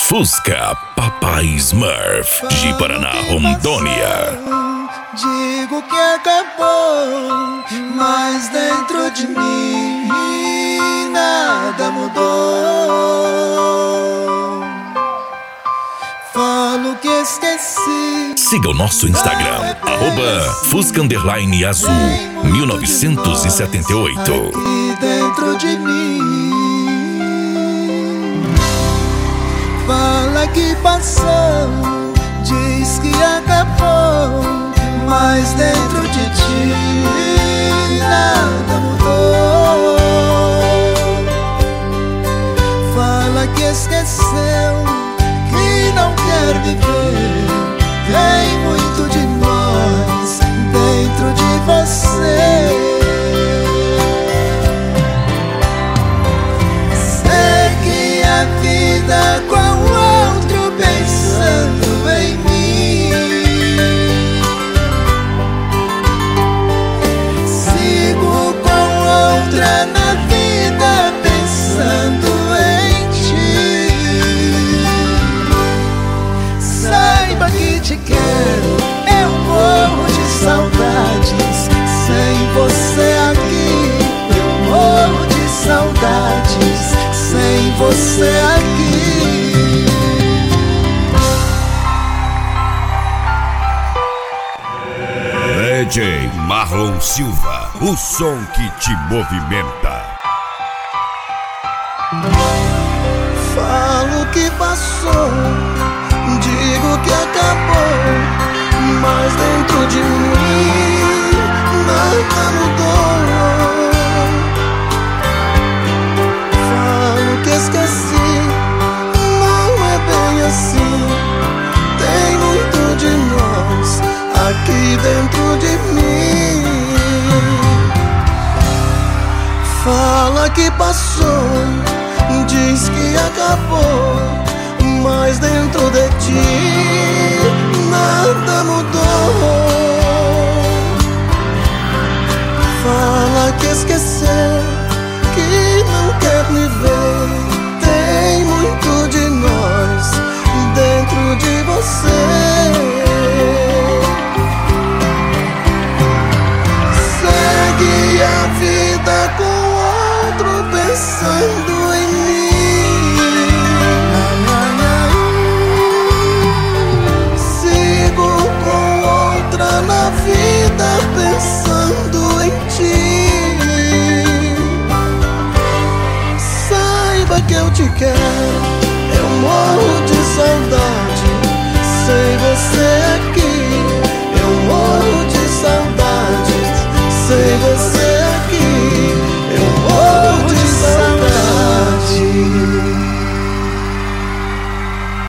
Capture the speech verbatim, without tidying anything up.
Fusca Papai Smurf de Paraná, Rondônia. Digo que acabou, mas dentro de mim nada mudou. Falo que esqueci. Siga o nosso Instagram, arroba Fusca Underline Azul mil novecentos e setenta e oito. Aqui dentro de mim. Fala que passou, diz que acabou, mas dentro de ti nada mudou. Fala que esqueceu, que não quer viver. Tem muito de nós dentro de você. Segue a vida com outro pensando em mim. Sigo com outra na vida pensando em ti. Saiba que te quero, eu morro de saudades. Sem você aqui, eu morro de saudades. Sem você aqui. D J Marlon Silva, o som que te movimenta. Falo que passou, digo que acabou, mas dentro de mim nada mudou. Falo que esqueci, não é bem assim. Tem muito de nós aqui dentro de mim. Fala que passou, diz que acabou, mas dentro de ti nada mudou. Fala que esqueceu, que não quer me ver. Tem muito de nós dentro de você. Segue a vida com outro pensando em mim. Sigo com outra na vida pensando em ti. Saiba que eu te quero, eu morro de saudade. Sem você